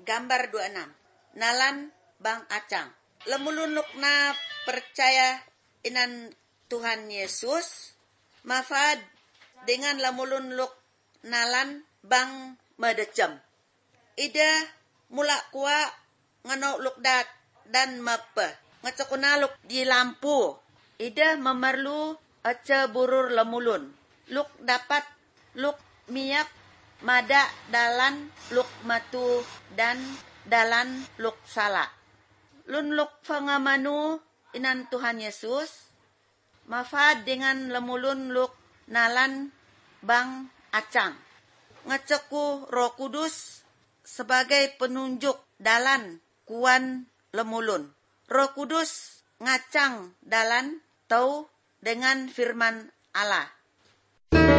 gambar 26. Nalan bang acang. Lemulun lukna percaya inan Tuhan Yesus, mafad dengan lemulun luk nalan bang medecem. Ida mula kuwa ngano lukdat dan mepe. Ngacakunaluk di lampu. Ida memerlu aca burur lemulun. Luk dapat luk miyak mada dalan luk matu dan dalan luk sala. Lun luk pangamanu inan Tuhan Yesus, mafad dengan lemulun luk nalan bang acang. Ngaceku Roh Kudus sebagai penunjuk dalan kuan lemulun. Roh Kudus ngacang dalan tau dengan firman Allah.